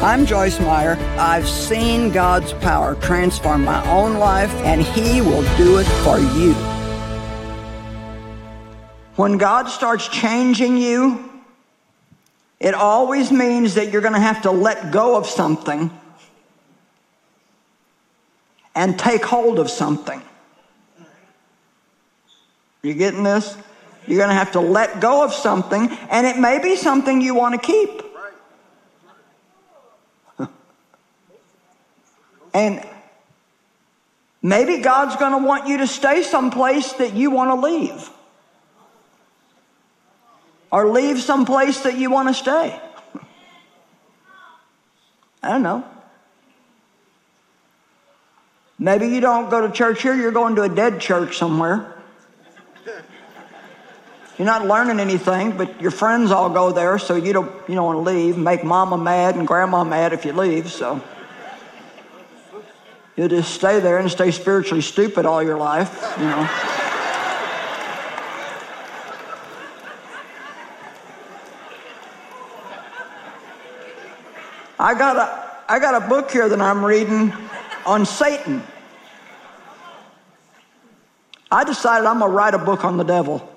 I'm Joyce Meyer. I've seen God's power transform my own life, and He will do it for you. When God starts changing you, it always means that you're going to have to let go of something and take hold of something. You getting this? You're going to have to let go of something, and it may be something you want to keep. And maybe God's going to want you to stay someplace that you want to leave. Or leave someplace that you want to stay. I don't know. Maybe you don't go to church here, you're going to a dead church somewhere. You're not learning anything, but your friends all go there, so you don't want to leave. Make mama mad and grandma mad if you leave, so you'll just stay there and stay spiritually stupid all your life, you know. I got a book here that I'm reading on Satan. I decided I'm going to write a book on the devil.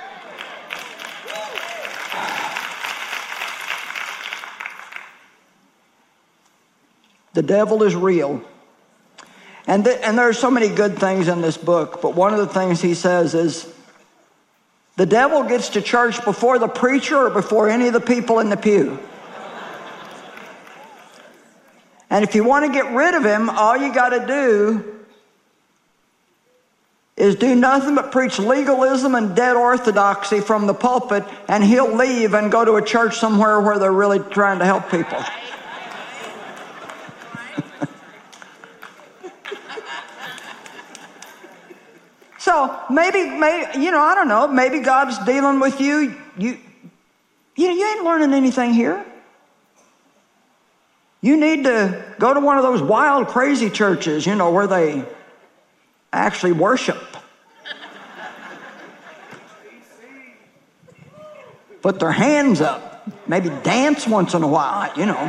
The devil is real. And there are so many good things in this book, but one of the things he says is, the devil gets to church before the preacher or before any of the people in the pew. And if you want to get rid of him, all you got to do is do nothing but preach legalism and dead orthodoxy from the pulpit, and he'll leave and go to a church somewhere where they're really trying to help people. So maybe, I don't know, maybe God's dealing with you. You ain't learning anything here. You need to go to one of those wild, crazy churches, where they actually worship. Put their hands up. Maybe dance once in a while,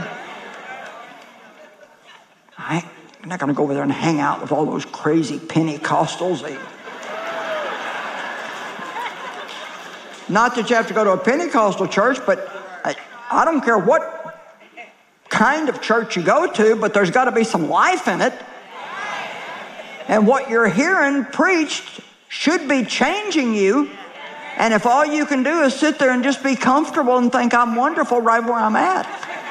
I'm not going to go over there and hang out with all those crazy Pentecostals. Not that you have to go to a Pentecostal church, but I don't care what kind of church you go to, but there's got to be some life in it. And what you're hearing preached should be changing you. And if all you can do is sit there and just be comfortable and think I'm wonderful right where I'm at.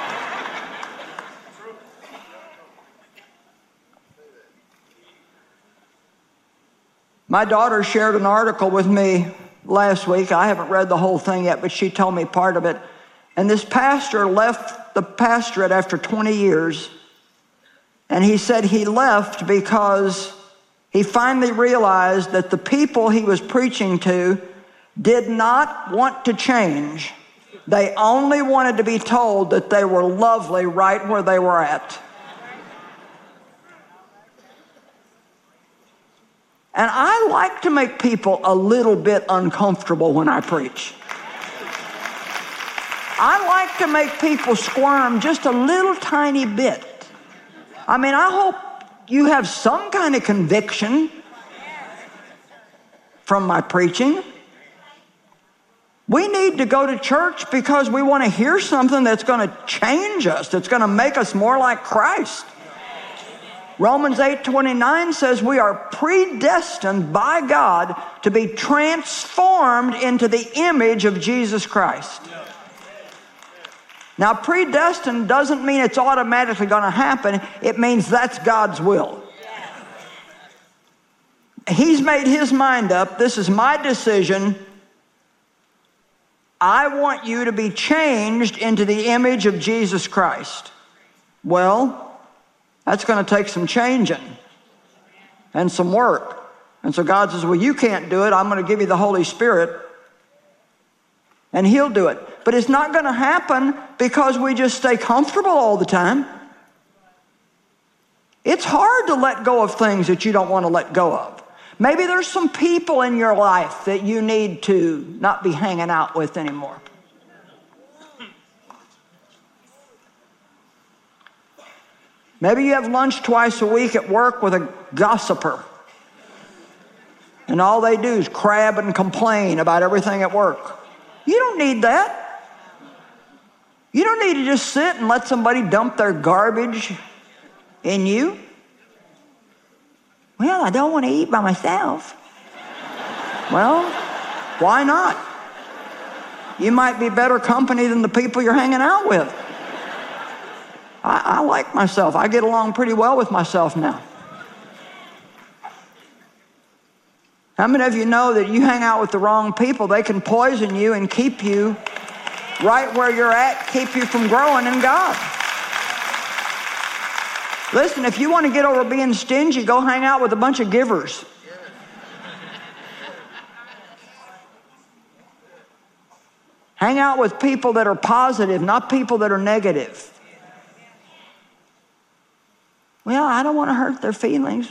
My daughter shared an article with me last week. I haven't read the whole thing yet, but she told me part of it. And this pastor left the pastorate after 20 years. And he said he left because he finally realized that the people he was preaching to did not want to change. They only wanted to be told that they were lovely right where they were at. And I like to make people a little bit uncomfortable when I preach. I like to make people squirm just a little tiny bit. I mean, I hope you have some kind of conviction from my preaching. We need to go to church because we want to hear something that's going to change us, that's going to make us more like Christ. Romans 8:29 says we are predestined by God to be transformed into the image of Jesus Christ. Now, predestined doesn't mean it's automatically going to happen. It means that's God's will. He's made his mind up. This is my decision. I want you to be changed into the image of Jesus Christ. Well, that's going to take some changing and some work. And so God says, well, you can't do it. I'm going to give you the Holy Spirit. And he'll do it. But it's not going to happen because we just stay comfortable all the time. It's hard to let go of things that you don't want to let go of. Maybe there's some people in your life that you need to not be hanging out with anymore. Maybe you have lunch twice a week at work with a gossiper. And all they do is crab and complain about everything at work. You don't need that. You don't need to just sit and let somebody dump their garbage in you. Well, I don't want to eat by myself. Well, why not? You might be better company than the people you're hanging out with. I like myself. I get along pretty well with myself now. How many of you know that you hang out with the wrong people, they can poison you and keep you right where you're at, keep you from growing in God? Listen, if you want to get over being stingy, go hang out with a bunch of givers. Hang out with people that are positive, not people that are negative. Well, I don't want to hurt their feelings.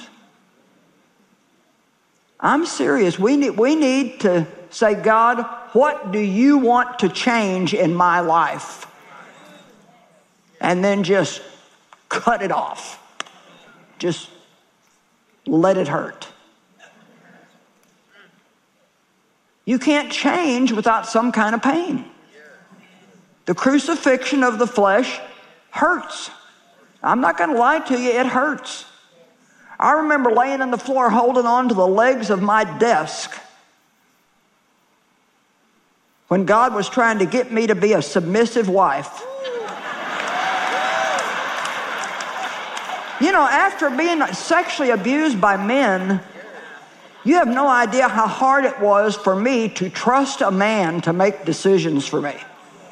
I'm serious. We need to say, God, what do you want to change in my life? And then just cut it off. Just let it hurt. You can't change without some kind of pain. The crucifixion of the flesh hurts. I'm not going to lie to you, it hurts. I remember laying on the floor holding on to the legs of my desk when God was trying to get me to be a submissive wife. You know, after being sexually abused by men, you have no idea how hard it was for me to trust a man to make decisions for me.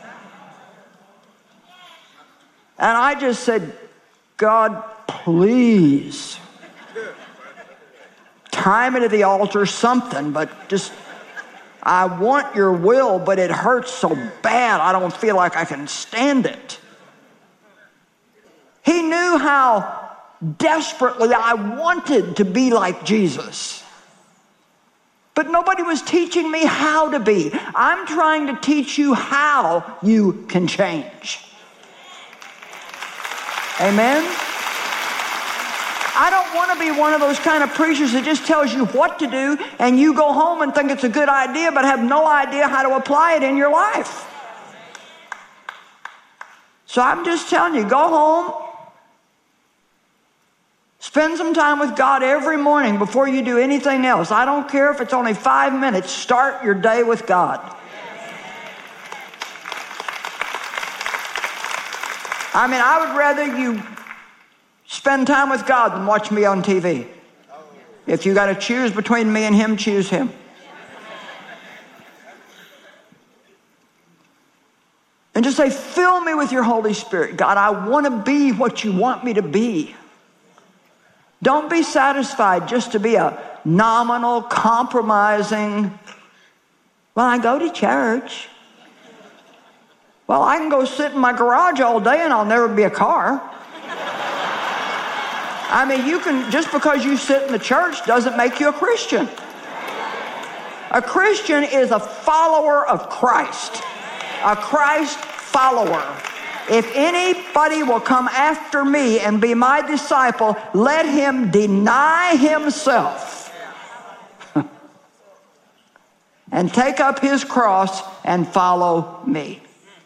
And I just said, God, please, tie me to the altar, something, but just, I want your will, but it hurts so bad, I don't feel like I can stand it. He knew how desperately I wanted to be like Jesus. But nobody was teaching me how to be. I'm trying to teach you how you can change. Amen? I don't want to be one of those kind of preachers that just tells you what to do and you go home and think it's a good idea but have no idea how to apply it in your life. So I'm just telling you, go home, spend some time with God every morning before you do anything else. I don't care if it's only 5 minutes. Start your day with God. I mean, I would rather you spend time with God than watch me on TV. If you got to choose between me and him, choose him. And just say, fill me with your Holy Spirit. God, I want to be what you want me to be. Don't be satisfied just to be a nominal, compromising, well, I go to church. Well, I can go sit in my garage all day and I'll never be a car. I mean, you can, just because you sit in the church doesn't make you a Christian. A Christian is a follower of Christ. A Christ follower. If anybody will come after me and be my disciple, let him deny himself and take up his cross and follow me.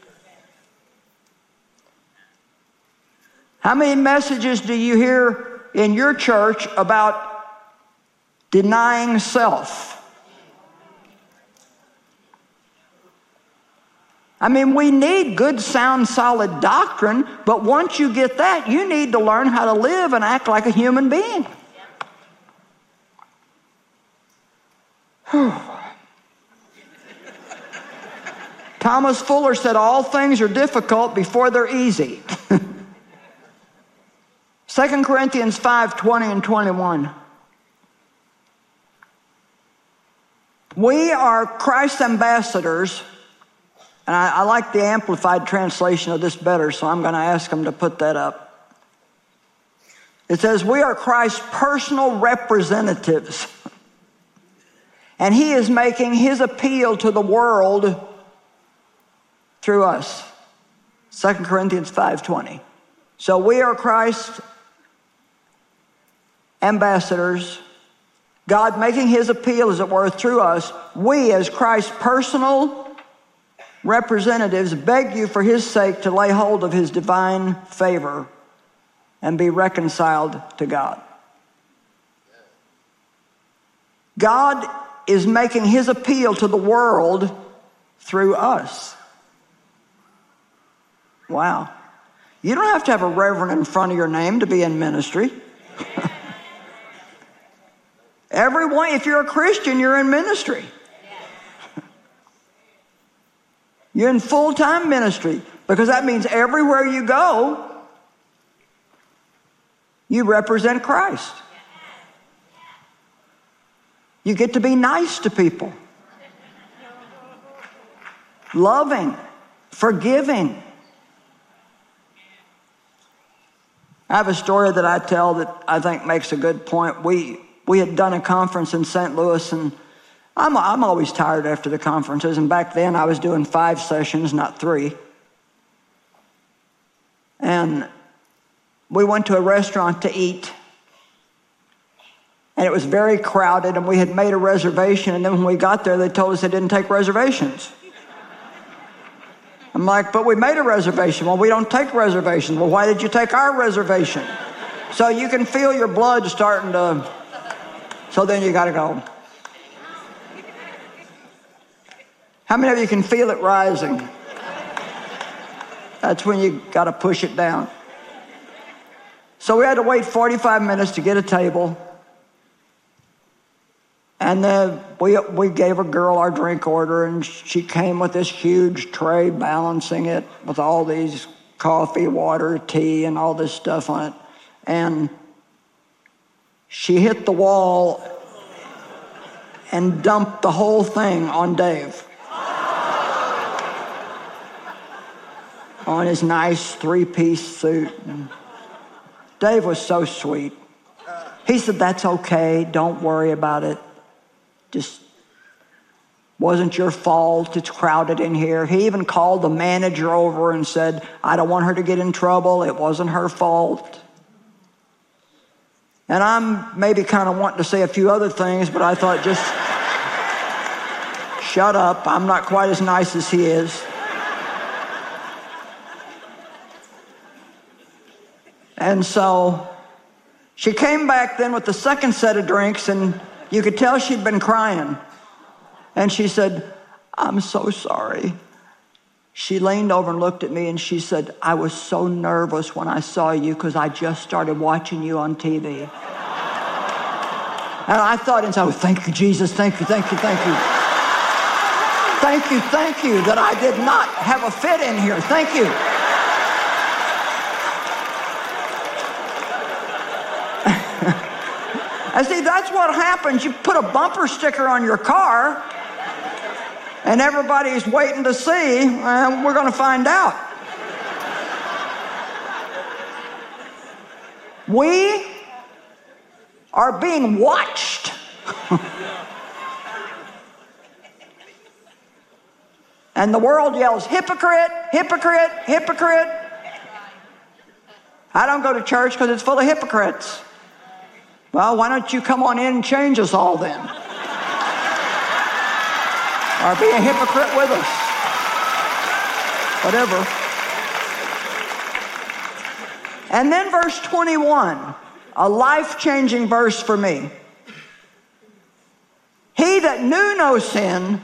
How many messages do you hear in your church about denying self? I mean, we need good, sound, solid doctrine, but once you get that, you need to learn how to live and act like a human being. Thomas Fuller said, all things are difficult before they're easy. 2 Corinthians 5:20 and 21. We are Christ's ambassadors, and I like the Amplified translation of this better, so I'm going to ask them to put that up. It says, we are Christ's personal representatives, and he is making his appeal to the world through us. 2 Corinthians 5:20. So we are Christ's ambassadors, God making his appeal, as it were, through us, we as Christ's personal representatives beg you for his sake to lay hold of his divine favor and be reconciled to God. God is making his appeal to the world through us. Wow. You don't have to have a reverend in front of your name to be in ministry. Everyone, if you're a Christian, you're in ministry. You're in full-time ministry, because that means everywhere you go, you represent Christ. You get to be nice to people, loving, forgiving. I have a story that I tell that I think makes a good point. We had done a conference in St. Louis, and I'm always tired after the conferences, and back then I was doing 5 sessions, not 3. And we went to a restaurant to eat, and it was very crowded, and we had made a reservation, and then when we got there, they told us they didn't take reservations. I'm like, but we made a reservation. Well, we don't take reservations. Well, why did you take our reservation? So you can feel your blood starting to, so then you got to go. How many of you can feel it rising? That's when you got to push it down. So we had to wait 45 minutes to get a table. And then we gave a girl our drink order, and she came with this huge tray, balancing it with all these coffee, water, tea, and all this stuff on it. And she hit the wall and dumped the whole thing on Dave. On his nice 3-piece suit. And Dave was so sweet. He said, "That's okay, don't worry about it. Just wasn't your fault, it's crowded in here." He even called the manager over and said, "I don't want her to get in trouble, it wasn't her fault." And I'm maybe kind of wanting to say a few other things, but I thought, just shut up, I'm not quite as nice as he is. And so she came back then with the second set of drinks, and you could tell she'd been crying. And she said, "I'm so sorry." She leaned over and looked at me, and she said, "I was so nervous when I saw you because I just started watching you on TV." And I thought inside, "Oh, thank you, Jesus, thank you, thank you, thank you. Thank you, thank you that I did not have a fit in here. Thank you." And see, that's what happens. You put a bumper sticker on your car, and everybody's waiting to see, and we're going to find out. We are being watched. And the world yells, "Hypocrite, hypocrite, hypocrite." I don't go to church because it's full of hypocrites. Well, why don't you come on in and change us all then? Or be a hypocrite with us. Whatever. And then verse 21, a life-changing verse for me. He that knew no sin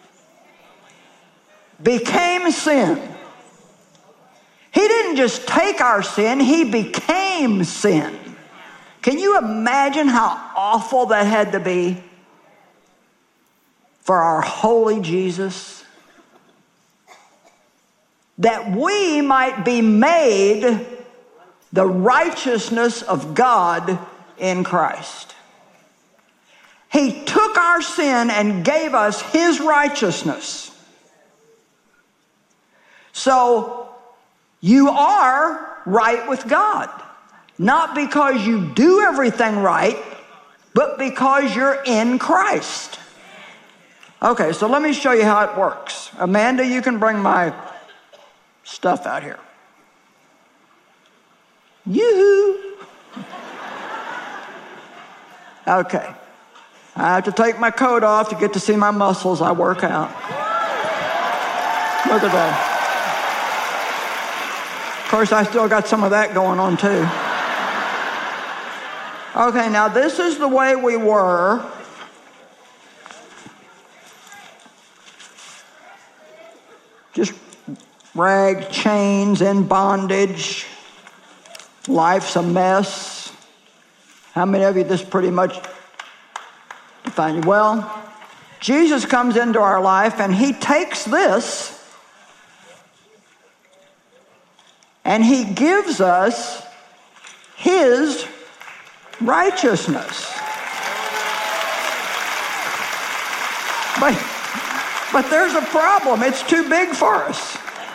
became sin. He didn't just take our sin, he became sin. Can you imagine how awful that had to be for our holy Jesus? That we might be made the righteousness of God in Christ. He took our sin and gave us his righteousness. So you are right with God. Not because you do everything right, but because you're in Christ. Okay, so let me show you how it works. Amanda, you can bring my stuff out here. Yoo-hoo! Okay. I have to take my coat off to get to see my muscles. I work out. Look at that. Of course, I still got some of that going on too. Okay, now this is the way we were. Just rag chains, in bondage. Life's a mess. How many of you this pretty much define you? Well, Jesus comes into our life and he takes this and he gives us his righteousness. But there's a problem. It's too big for us.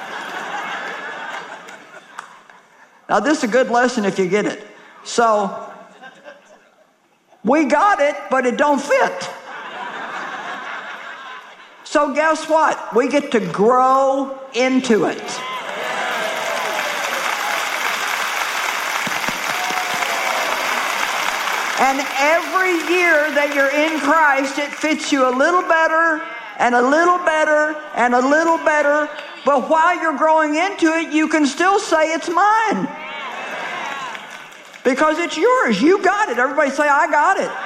Now, this is a good lesson if you get it. So, we got it, but it don't fit. So guess what? We get to grow into it. And every year that you're in Christ, it fits you a little better and a little better and a little better. But while you're growing into it, you can still say it's mine. Because it's yours. You got it. Everybody say, I got it.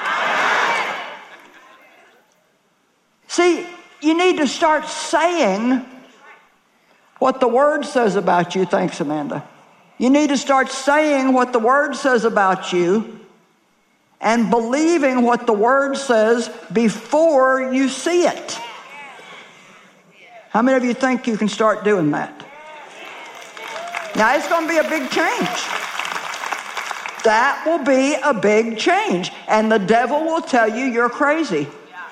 See, you need to start saying what the Word says about you. Thanks, Amanda. You need to start saying what the Word says about you and believing what the Word says before you see it. How many of you think you can start doing that? Now, it's going to be a big change. That will be a big change. And the devil will tell you you're crazy.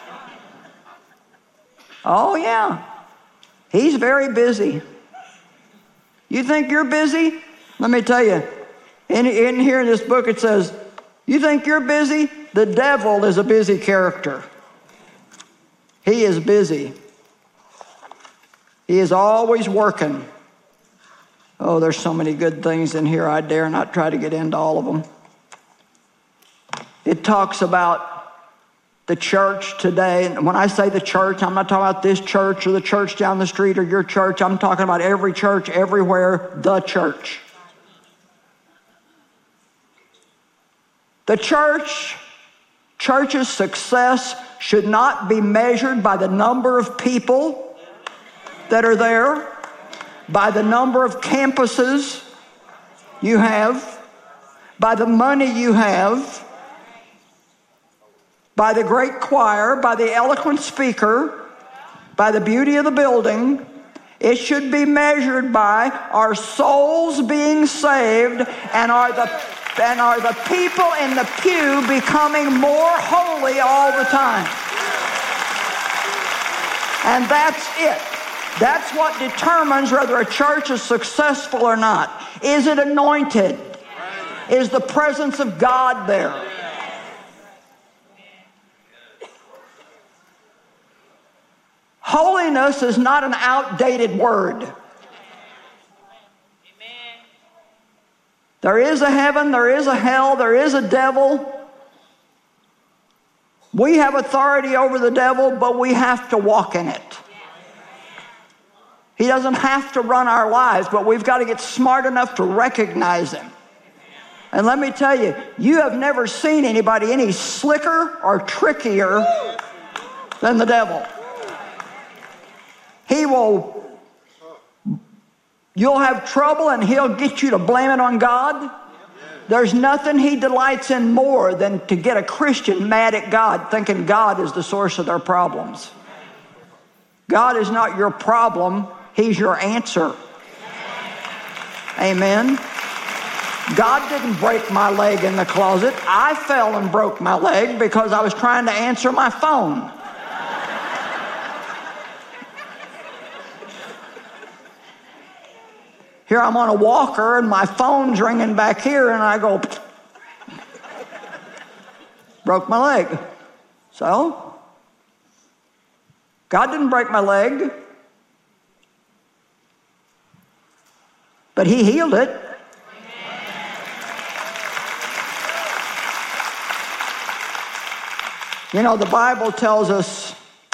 Oh, yeah. He's very busy. You think you're busy? Let me tell you. In here in this book it says, you think you're busy? The devil is a busy character. He is busy. He is always working. Oh, there's so many good things in here. I dare not try to get into all of them. It talks about the church today. And when I say the church, I'm not talking about this church or the church down the street or your church. I'm talking about every church, everywhere, the church. The church's success should not be measured by the number of people that are there, by the number of campuses you have, by the money you have, by the great choir, by the eloquent speaker, by the beauty of the building. It should be measured by our souls being saved and are the people in the pew becoming more holy all the time. And that's it. That's what determines whether a church is successful or not. Is it anointed? Is the presence of God there? Holiness is not an outdated word. There is a heaven, there is a hell, there is a devil. We have authority over the devil, but we have to walk in it. He doesn't have to run our lives, but we've got to get smart enough to recognize him. And let me tell you, you have never seen anybody any slicker or trickier than the devil. You'll have trouble and he'll get you to blame it on God. There's nothing he delights in more than to get a Christian mad at God, thinking God is the source of their problems. God is not your problem. He's your answer. Amen. God didn't break my leg in the closet. I fell and broke my leg because I was trying to answer my phone. Here I'm on a walker and my phone's ringing back here and I go, broke my leg. So, God didn't break my leg, but he healed it. You know, the Bible tells us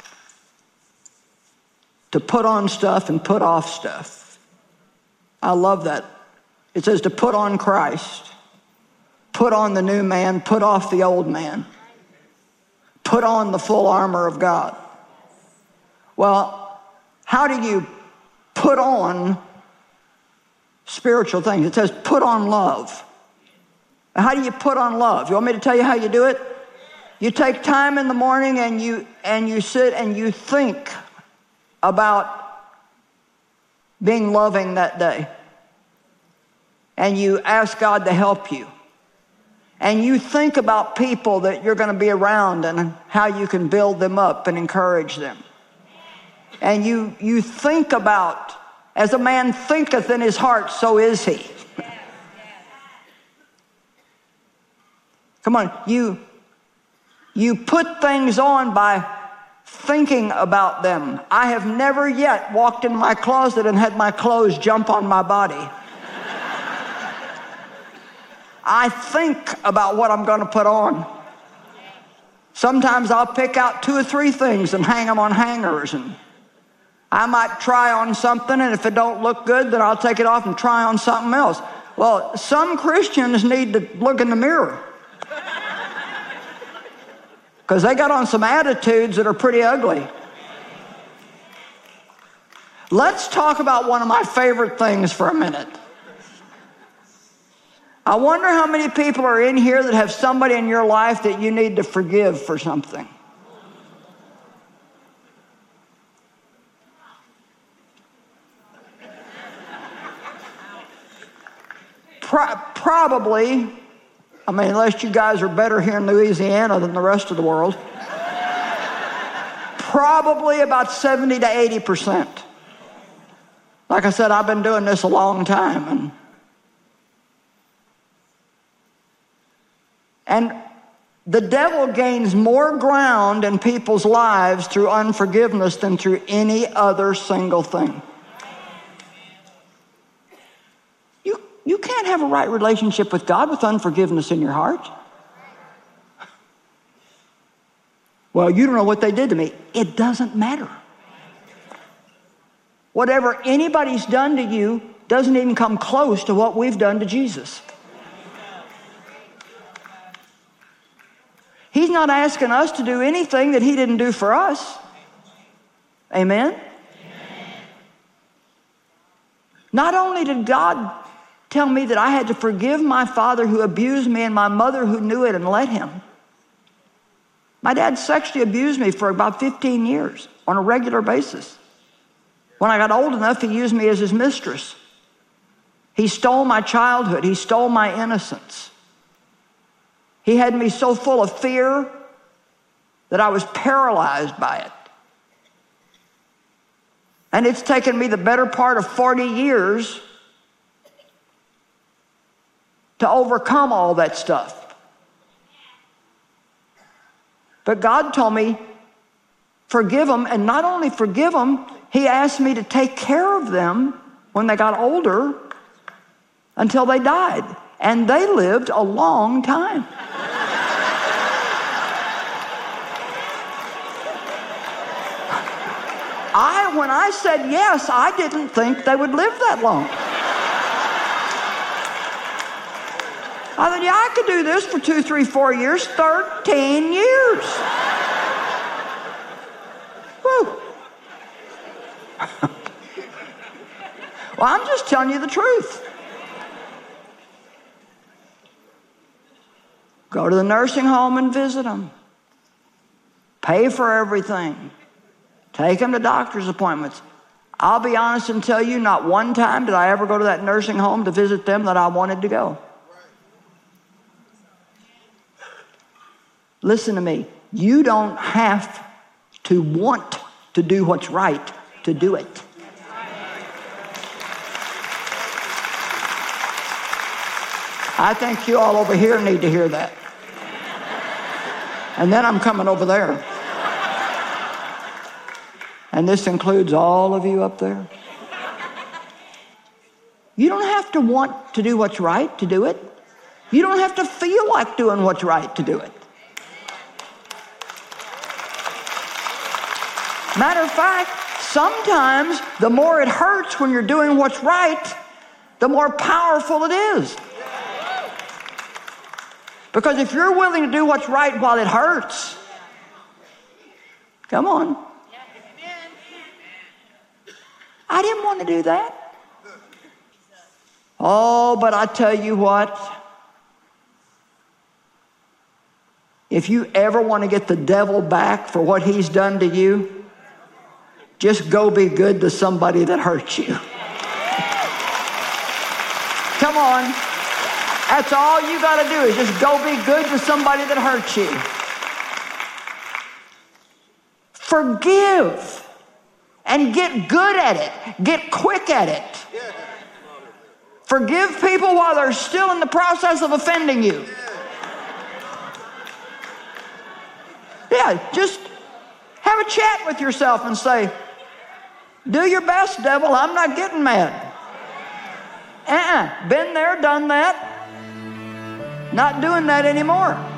to put on stuff and put off stuff. I love that. It says to put on Christ, put on the new man, put off the old man, put on the full armor of God. Well, how do you put on spiritual things? It says put on love. How do you put on love? You want me to tell you how you do it? You take time in the morning and you sit and you think about being loving that day. And you ask God to help you. And you think about people that you're going to be around and how you can build them up and encourage them. And you think about, as a man thinketh in his heart, so is he. Come on, you put things on by thinking about them. I have never yet walked in my closet and had my clothes jump on my body. I think about what I'm going to put on. Sometimes I'll pick out 2 or 3 things and hang them on hangers, and I might try on something, and if it don't look good, then I'll take it off and try on something else. Well, some Christians need to look in the mirror because they got on some attitudes that are pretty ugly. Let's talk about one of my favorite things for a minute. I wonder how many people are in here that have somebody in your life that you need to forgive for something. Probably, I mean, unless you guys are better here in Louisiana than the rest of the world, probably about 70 to 80%. Like I said, I've been doing this a long time, and the devil gains more ground in people's lives through unforgiveness than through any other single thing. You can't have a right relationship with God with unforgiveness in your heart. Well, you don't know what they did to me. It doesn't matter. Whatever anybody's done to you doesn't even come close to what we've done to Jesus. He's not asking us to do anything that he didn't do for us. Amen? Amen. Not only did God tell me that I had to forgive my father who abused me and my mother who knew it and let him. My dad sexually abused me for about 15 years on a regular basis. When I got old enough, he used me as his mistress. He stole my childhood. He stole my innocence. He had me so full of fear that I was paralyzed by it. And it's taken me the better part of 40 years to overcome all that stuff. But God told me, forgive them, and not only forgive them, he asked me to take care of them when they got older until they died. And they lived a long time. When I said yes, I didn't think they would live that long. I thought, yeah, I could do this for 2, 3, 4 years, 13 years. Whew. Well, I'm just telling you the truth. Go to the nursing home and visit them. Pay for everything. Take them to doctor's appointments. I'll be honest and tell you, not one time did I ever go to that nursing home to visit them that I wanted to go. Listen to me. You don't have to want to do what's right to do it. I think you all over here need to hear that. And then I'm coming over there. And this includes all of you up there. You don't have to want to do what's right to do it. You don't have to feel like doing what's right to do it. Matter of fact, sometimes the more it hurts when you're doing what's right, the more powerful it is. Because if you're willing to do what's right while it hurts, come on. I didn't want to do that. Oh, but I tell you what, if you ever want to get the devil back for what he's done to you, just go be good to somebody that hurt you. Come on. That's all you got to do is just go be good to somebody that hurt you. Forgive and get good at it. Get quick at it. Forgive people while they're still in the process of offending you. Yeah, just have a chat with yourself and say, do your best, devil. I'm not getting mad. Been there, done that. Not doing that anymore.